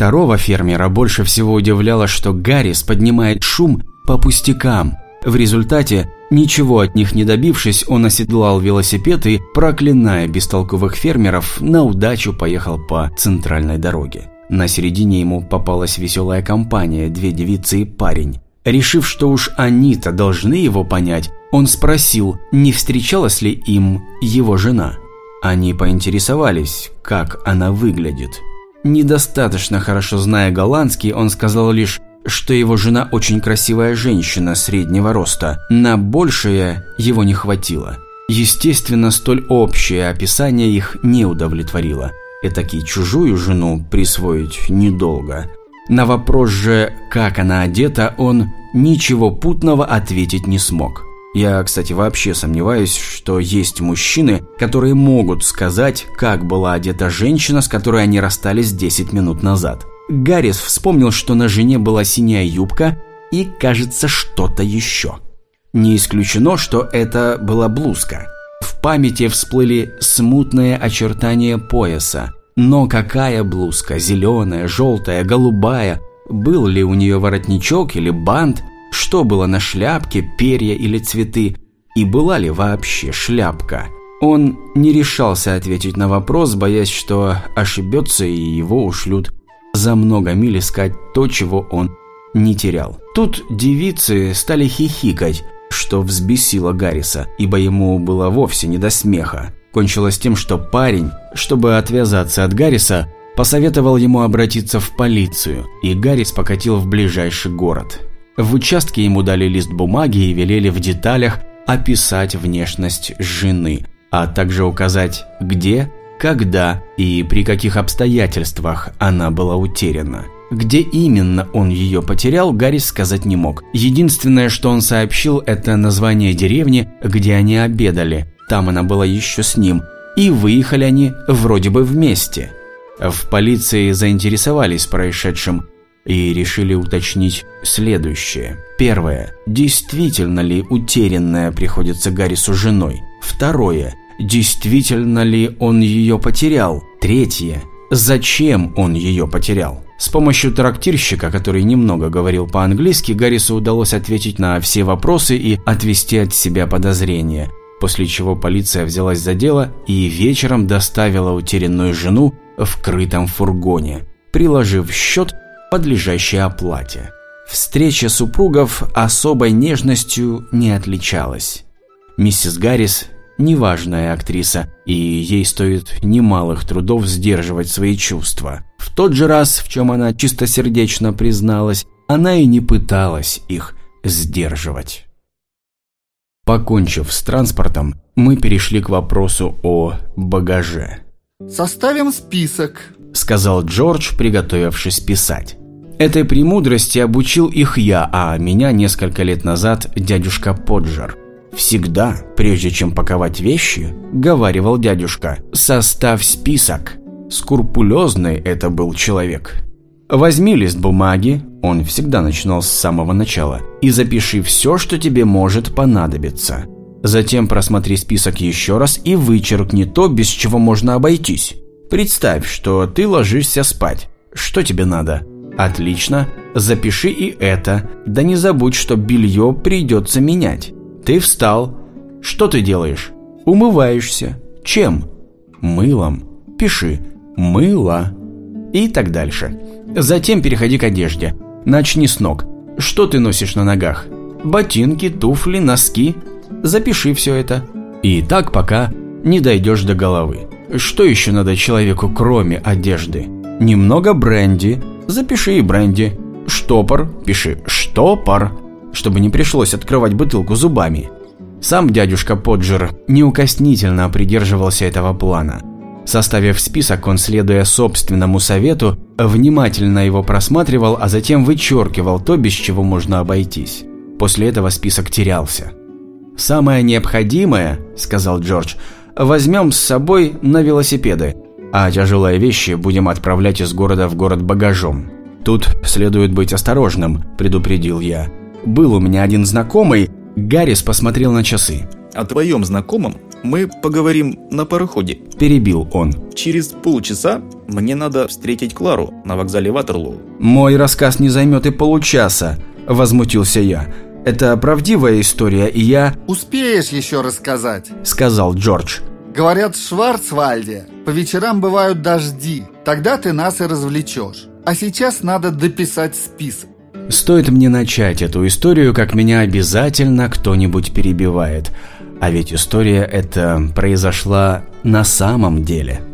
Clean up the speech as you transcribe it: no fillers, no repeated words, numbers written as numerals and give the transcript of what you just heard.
Второго фермера больше всего удивляло, что Гаррис поднимает шум по пустякам. В результате, ничего от них не добившись, он оседлал велосипед и, проклиная бестолковых фермеров, на удачу поехал по центральной дороге. На середине ему попалась веселая компания, 2 девицы и парень. Решив, что уж они-то должны его понять, он спросил, не встречалась ли им его жена. Они поинтересовались, как она выглядит. Недостаточно хорошо зная голландский, он сказал лишь, что его жена очень красивая женщина среднего роста, на большее его не хватило. Естественно, столь общее описание их не удовлетворило. Этаки чужую жену присвоить недолго. На вопрос же, как она одета, он ничего путного ответить не смог. Я, кстати, вообще сомневаюсь, что есть мужчины, которые могут сказать, как была одета женщина, с которой они расстались 10 минут назад. Гаррис вспомнил, что на жене была синяя юбка и, кажется, что-то еще. Не исключено, что это была блузка. В памяти всплыли смутные очертания пояса. Но какая блузка? Зеленая, желтая, голубая? Был ли у нее воротничок или бант? Что было на шляпке, перья или цветы? И была ли вообще шляпка? Он не решался ответить на вопрос, боясь, что ошибется и его ушлют за много миль искать то, чего он не терял. Тут девицы стали хихикать, что взбесило Гарриса, ибо ему было вовсе не до смеха. Кончилось тем, что парень, чтобы отвязаться от Гарриса, посоветовал ему обратиться в полицию, и Гаррис покатил в ближайший город. В участке ему дали лист бумаги и велели в деталях описать внешность жены, а также указать, где, когда и при каких обстоятельствах она была утеряна. Где именно он ее потерял, Гаррис сказать не мог. Единственное, что он сообщил, это название деревни, где они обедали. Там она была еще с ним. И выехали они вроде бы вместе. В полиции заинтересовались происшедшим и решили уточнить следующее. Первое. Действительно ли утерянная приходится Гаррису женой? Второе. Действительно ли он ее потерял? Третье. Зачем он ее потерял? С помощью трактирщика, который немного говорил по-английски, Гаррису удалось ответить на все вопросы и отвести от себя подозрения. После чего полиция взялась за дело и вечером доставила утерянную жену в крытом фургоне, приложив счет, подлежащий оплате. Встреча супругов особой нежностью не отличалась. Миссис Гаррис – неважная актриса, и ей стоит немалых трудов сдерживать свои чувства. В тот же раз, в чем она чистосердечно призналась, она и не пыталась их сдерживать. Покончив с транспортом, мы перешли к вопросу о багаже. «Составим список», – сказал Джордж, приготовившись писать. Этой премудрости обучил их я, а меня несколько лет назад дядюшка Поджер. «Всегда, прежде чем паковать вещи, – говаривал дядюшка, – составь список». Скрупулезный это был человек. Возьми лист бумаги, он всегда начинал с самого начала, и запиши все, что тебе может понадобиться. Затем просмотри список еще раз и вычеркни то, без чего можно обойтись. Представь, что ты ложишься спать. Что тебе надо? Отлично, запиши и это, да не забудь, что белье придется менять. Ты встал. Что ты делаешь? Умываешься. Чем? Мылом. Пиши «мыло» и так дальше. Затем переходи к одежде. Начни с ног. Что ты носишь на ногах? Ботинки, туфли, носки. Запиши все это. И так пока не дойдешь до головы. Что еще надо человеку, кроме одежды? Немного бренди. Запиши и бренди. Штопор. Пиши штопор, чтобы не пришлось открывать бутылку зубами. Сам дядюшка Поджер неукоснительно придерживался этого плана. Составив список, он, следуя собственному совету, внимательно его просматривал, а затем вычеркивал то, без чего можно обойтись. После этого список терялся. «Самое необходимое, – сказал Джордж, – возьмем с собой на велосипеды, а тяжелые вещи будем отправлять из города в город багажом. Тут следует быть осторожным», – предупредил я. «Был у меня один знакомый». Гаррис посмотрел на часы. «О твоем знакомом Мы поговорим на пароходе. Перебил он. Через полчаса мне надо встретить Клару на вокзале Ватерлоу. Мой рассказ не займет и получаса, возмутился я. Это правдивая история, и я... Успеешь еще рассказать, сказал Джордж. Говорят, в Шварцвальде по вечерам бывают дожди. Тогда ты нас и развлечешь. А сейчас надо дописать список. Стоит мне начать эту историю, как меня обязательно кто-нибудь перебивает. А ведь история эта произошла на самом деле.